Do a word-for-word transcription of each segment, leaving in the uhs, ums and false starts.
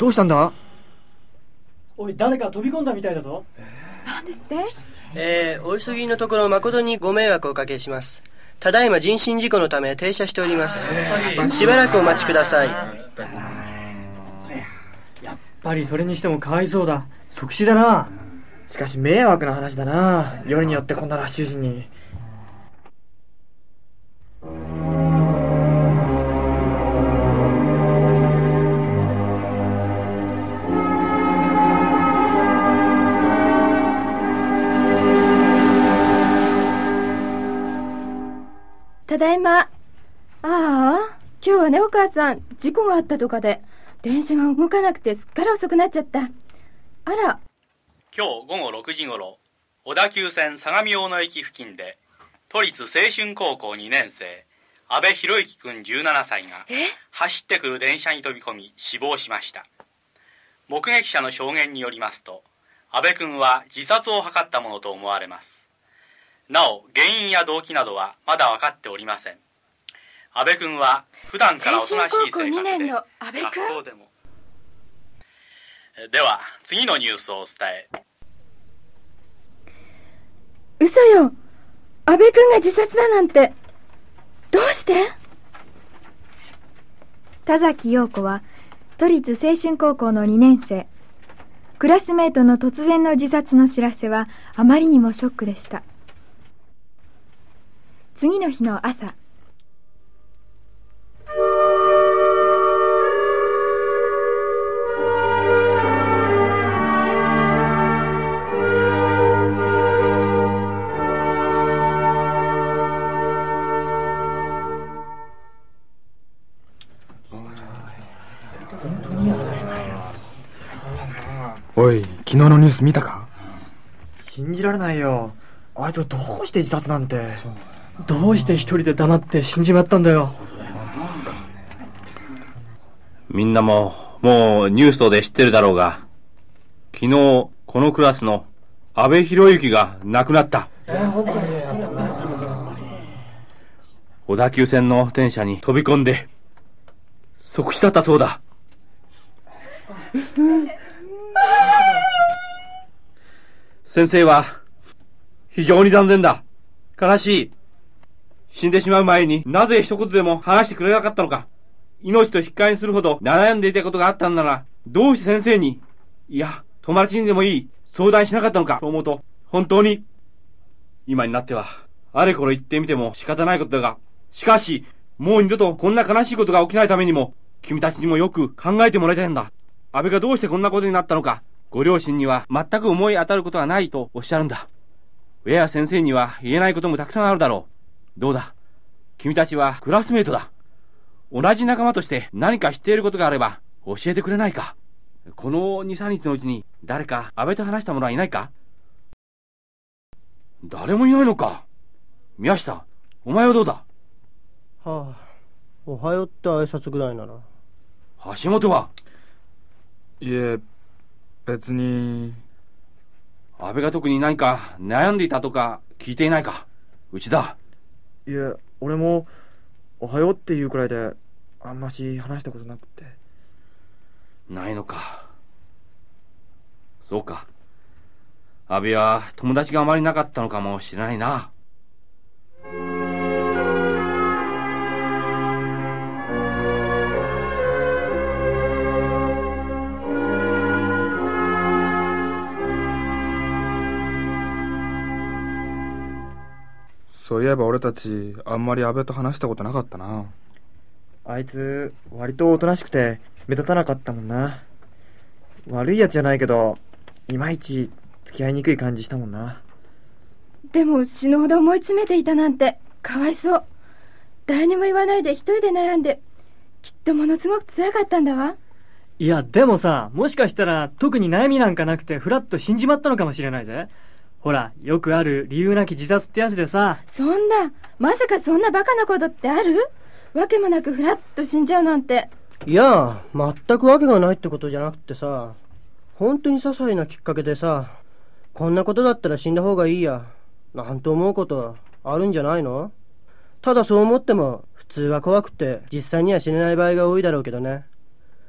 どうしたんだ？ おい、誰か飛び込んだみたいだぞ。 なんですって？ えー、お急ぎのところ誠にご迷惑をおかけします。ただいま人身事故のため停車しております。しばらくお待ちください。 やっぱりそれにしてもかわいそうだ。即死だな。 しかし迷惑な話だな。よりによってこんなラッシュ時に。 ただいま。ああ、今日はね、お母さん事故があったとかで電車が動かなくてすっかり遅くなっちゃった。あら。 今日午後ろくじごろ、小田急線相模大野駅付近で都立青春高校にねん生阿部寛之君じゅうななさいが走ってくる電車に飛び込み死亡しました。目撃者の証言によりますと、阿部君は自殺を図ったものと思われます。なお原因や動機などはまだ分かっておりません。阿部君は普段からおとなしい生活で、学校でも。では次のニュースをお伝え。 嘘よ、阿部君が自殺だなんて。どうして？ 田崎陽子は都立青春高校のにねん生。クラスメートの突然の自殺の知らせはあまりにもショックでした。次の日の朝、 おい、昨日のニュース見たか？ 信じられないよ。あいつがどうして自殺なんて。 どうして一人で黙って死んじまったんだよ。 みんなももうニュースで知ってるだろうが、昨日このクラスの阿部寛之が亡くなった。 えー、本当に小田急線の電車に飛び込んで即死だったそうだ。先生は非常に残念だ。悲しい。死んでしまう前になぜ一言でも話してくれなかったのか。命と引き換えにするほど悩んでいたことがあったんなら、どうして先生に、いや友達にでもいい相談しなかったのかと思うと、本当に今になってはあれこれ言ってみても仕方ないことだが、しかしもう二度とこんな悲しいことが起きないためにも、君たちにもよく考えてもらいたいんだ。安倍がどうしてこんなことになったのか、ご両親には全く思い当たることはないとおっしゃるんだ。親や先生には言えないこともたくさんあるだろう。どうだ、君たちはクラスメートだ。同じ仲間として何か知っていることがあれば教えてくれないか。このに、さんにちのうちに誰か安倍と話した者はいないか？誰もいないのか。宮下、お前はどうだ？ はあ、おはようって挨拶ぐらいなら。 橋本は？ いえ、別に。 安倍が特に何か悩んでいたとか聞いていないか？内田。 いえ、俺もおはようっていうくらいであんまし話したことなくて。 ないのか。そうか。安倍は友達があまりなかったのかもしれないな。 そういえば俺たちあんまり安倍と話したことなかったな。 あいつ割とおとなしくて目立たなかったもんな。悪いやつじゃないけど、いまいち付き合いにくい感じしたもんな。 でも死ぬほど思い詰めていたなんてかわいそう。誰にも言わないで一人で悩んで、きっとものすごく辛かったんだわ。 いやでもさ、もしかしたら特に悩みなんかなくてフラッと死んじまったのかもしれないぜ。ほら、よくある理由なき自殺ってやつでさ。 そんな、まさかそんなバカなことってある？わけもなくフラッと死んじゃうなんて。 いや、全くわけがないってことじゃなくてさ、本当に些細なきっかけでさ、こんなことだったら死んだ方がいいやなんて思うことあるんじゃないの？ただそう思っても普通は怖くて実際には死ねない場合が多いだろうけどね。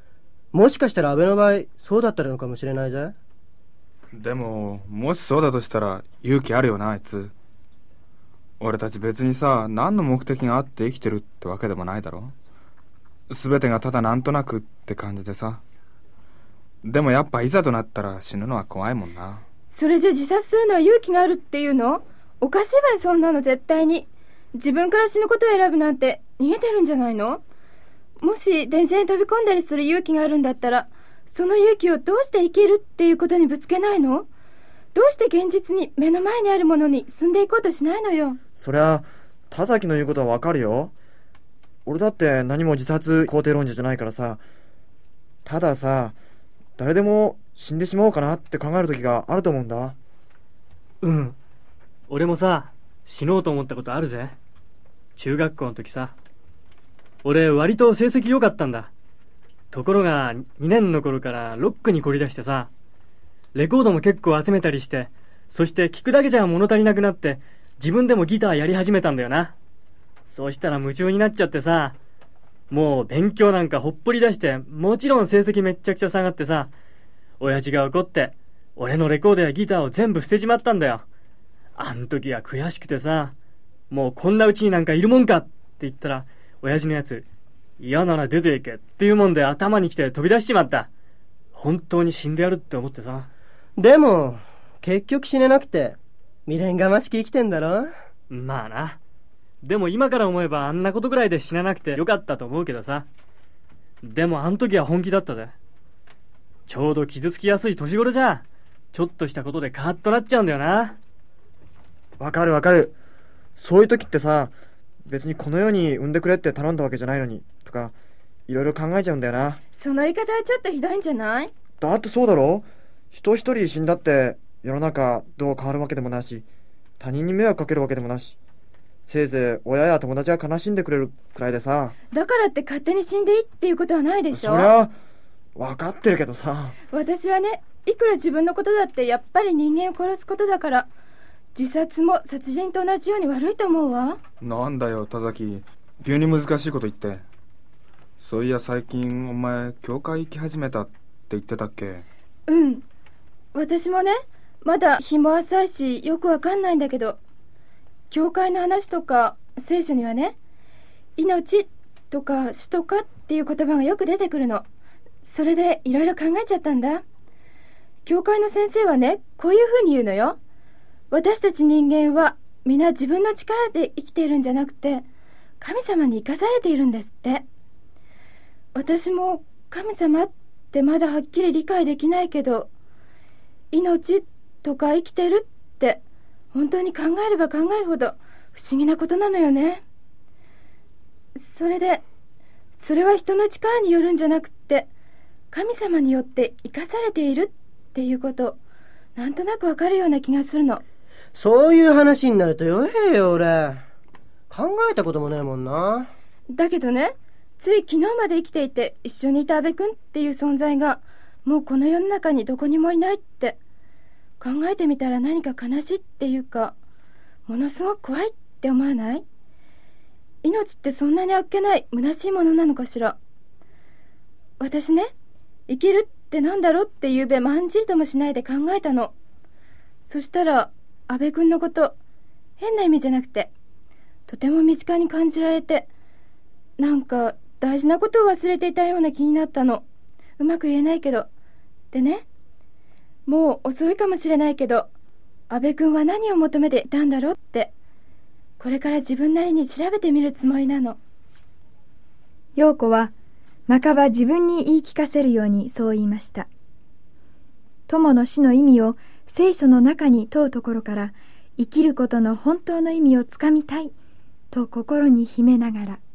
もしかしたら安倍の場合そうだったのかもしれないぜ。 でももしそうだとしたら勇気あるよなあいつ。俺たち別にさ、何の目的があって生きてるってわけでもないだろ。全てがただなんとなくって感じでさ。でもやっぱいざとなったら死ぬのは怖いもんな。 それじゃ自殺するのは勇気があるっていうの？おかしいわよ、そんなの絶対に。自分から死ぬことを選ぶなんて逃げてるんじゃないの？もし電車に飛び込んだりする勇気があるんだったら、その勇気をどうして生きるっていうことにぶつけないの？どうして現実に目の前にあるものに進んでいこうとしないのよ。 そりゃ田崎の言うことはわかるよ。俺だって何も自殺肯定論者じゃないからさ。たださ、誰でも死んでしまおうかなって考える時があると思うんだ。 うん。俺もさ、死のうと思ったことあるぜ。中学校の時さ。俺割と成績良かったんだ。ところがにねんの頃からロックに凝り出してさ、レコードも結構集めたりして、そして聴くだけじゃ物足りなくなって自分でもギターやり始めたんだよな。そうしたら夢中になっちゃってさ、もう勉強なんかほっぽり出して、もちろん成績めっちゃくちゃ下がってさ、親父が怒って俺のレコードやギターを全部捨てちまったんだよ。あん時は悔しくてさ、もうこんなうちになんかいるもんかって言ったら、親父のやつ、嫌なら出ていけっていうもんで頭に来て飛び出しちまった。本当に死んでやるって思ってさ。 でも結局死ねなくて未練がましく生きてんだろ。 まあな。でも今から思えばあんなことぐらいで死ななくてよかったと思うけどさ。でもあん時は本気だったぜ。ちょうど傷つきやすい年頃じゃ、ちょっとしたことでカーッとなっちゃうんだよな。 わかるわかる。そういう時ってさ、別にこの世に産んでくれって頼んだわけじゃないのにとかいろいろ考えちゃうんだよな。 その言い方はちょっとひどいんじゃない？ だってそうだろ。人一人死んだって世の中どう変わるわけでもないし、他人に迷惑かけるわけでもないし、せいぜい親や友達が悲しんでくれるくらいでさ。 だからって勝手に死んでいいっていうことはないでしょ。 そりゃ分かってるけどさ。 私はね、いくら自分のことだってやっぱり人間を殺すことだから、自殺も殺人と同じように悪いと思うわ。 なんだよ田崎、急に難しいこと言って。そういや最近お前教会行き始めたって言ってたっけ？ うん。私もね、まだ日も浅いしよくわかんないんだけど、教会の話とか聖書にはね、命とか死とかっていう言葉がよく出てくるの。それでいろいろ考えちゃったんだ。教会の先生はね、こういうふうに言うのよ。私たち人間は皆自分の力で生きているんじゃなくて、神様に生かされているんですって。私も神様ってまだはっきり理解できないけど、命とか生きてるって本当に考えれば考えるほど不思議なことなのよね。それでそれは人の力によるんじゃなくって神様によって生かされているっていうこと、なんとなくわかるような気がするの。 そういう話になると弱えよ俺。考えたこともないもんな。 だけどね、つい昨日まで生きていて一緒にいた安部君っていう存在がもうこの世の中にどこにもいないって考えてみたら、何か悲しいっていうか、ものすごく怖いって思わない？命ってそんなにあっけない虚しいものなのかしら。私ね、生きるってなんだろうってゆうべまんじりともしないで考えたの。そしたら安部君のこと、変な意味じゃなくてとても身近に感じられて、なんか大事なことを忘れていたような気になったの。うまく言えないけど。でね、もう遅いかもしれないけど、安部君は何を求めていたんだろうって、これから自分なりに調べてみるつもりなの。 陽子は半ば自分に言い聞かせるようにそう言いました。友の死の意味を聖書の中に問うところから、生きることの本当の意味をつかみたいと心に秘めながら、